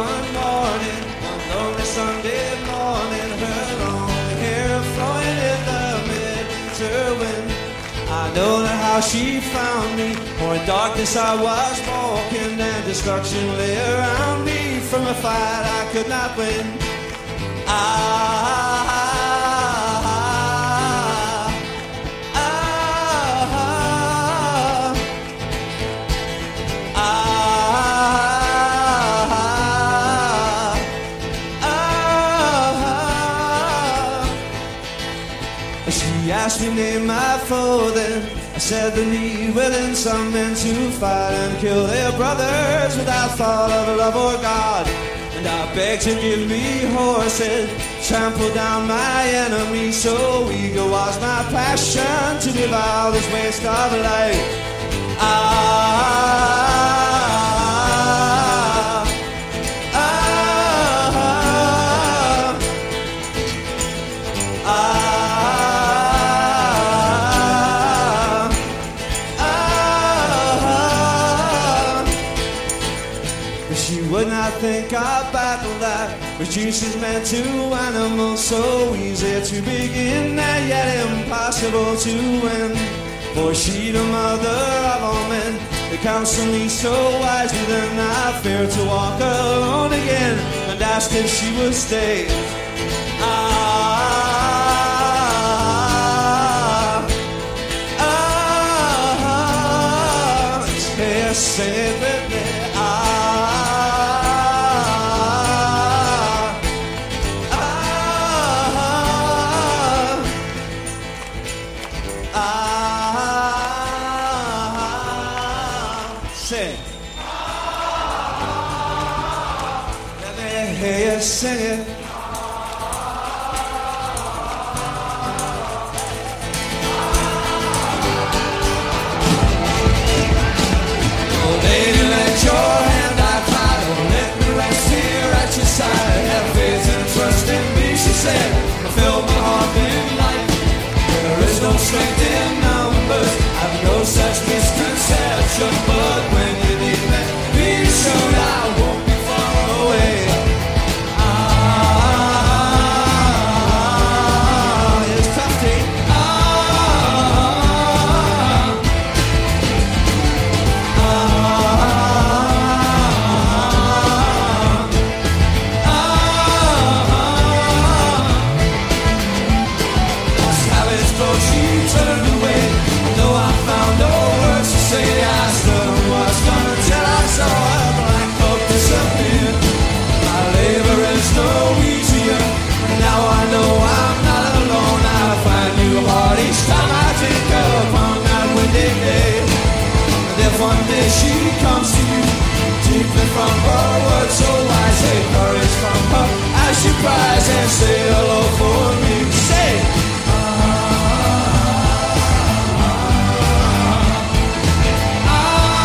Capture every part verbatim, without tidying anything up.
one morning, one lonely Sunday morning, her long hair flowing in the midwinter wind. I know not how she found me, for in darkness I was walking, and destruction lay around me. From a fight I could not win. I, I, I, I, She asked me name my foe, then I said the need within some men to fight and kill their brothers without thought of love or God. And I begged to give me horses, trample down my enemies. So eager was my passion to devour this waste of life. Ah, ah, ah, ah. She would not think a battle that reduces men to animals, so easy to begin and yet impossible to win. For she, the mother of all men, that counsel me so wisely, then I feared to walk alone again and asked if she would stay. Ah, ah, say, say it with me. Sing it. Oh, baby, let your hand I cry. Don't let me rest here at your side. Have faith and trust in me, she said. I felt my heart beat light. There is no strength in numbers. I've no such misconception. But when you need me, be sure I won't be far away. One day she comes to you, deeply from her words so wise. Take courage from her as she cries and say hello for me. Say, ah, ah,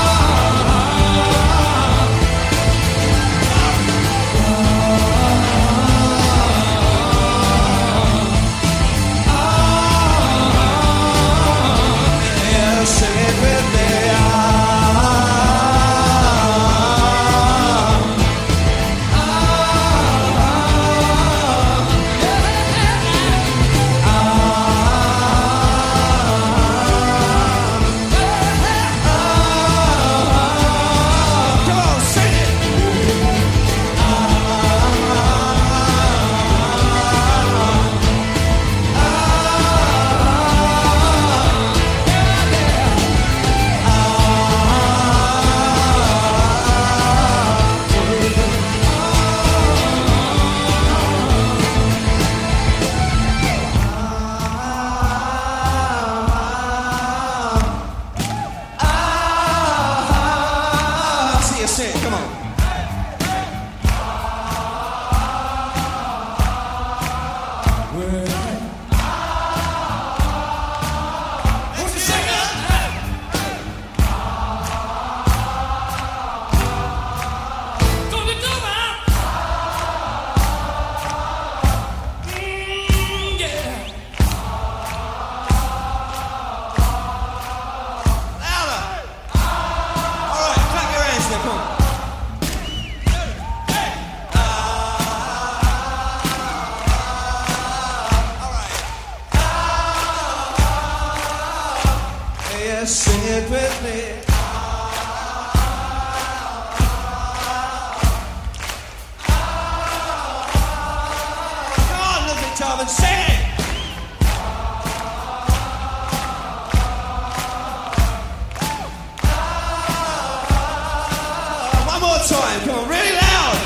ah, yeah, sing it with me. sing it with me. Come on, look at Tom and sing it. One more time, come on, really loud.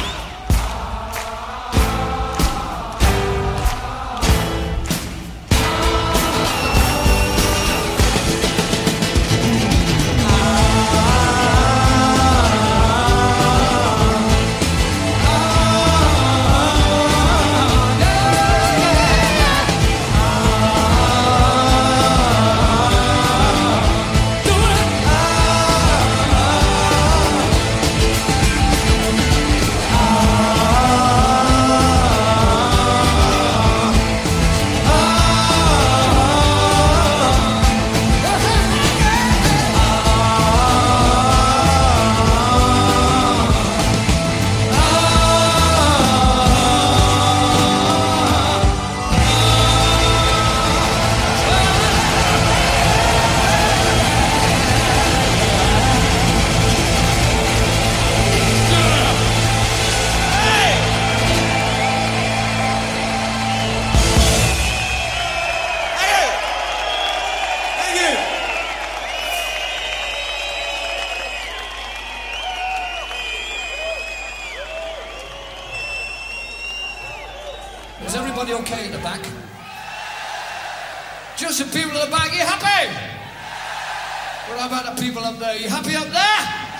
Is everybody okay at the back? Just the people at the back, you happy? What about the people up there? You happy up there?